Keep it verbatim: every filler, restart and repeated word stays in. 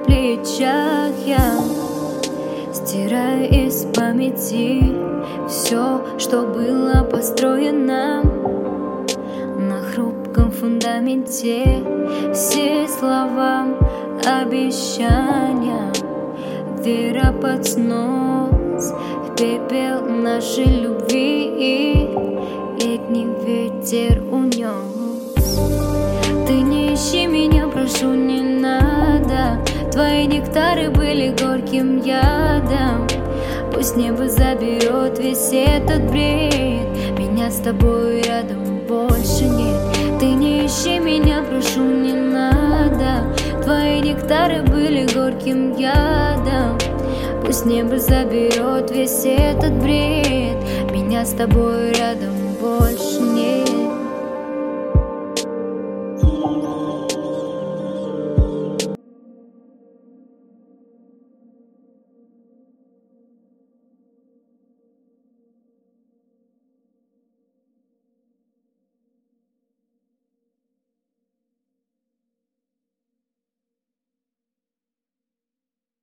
плечах я стираю из памяти все, что было построено на хрупком фундаменте. Все слова, обещания, вера под снос, в пепел нашей любви и летний ветер унес. Ты не ищи меня, прошу, не надо. Твои нектары были горьким ядом. Пусть небо заберет весь этот бред, меня с тобой рядом больше нет. Ты не ищи меня, прошу, не надо. Твои нектары были горьким ядом. Пусть небо заберет весь этот бред, меня с тобой рядом больше нет.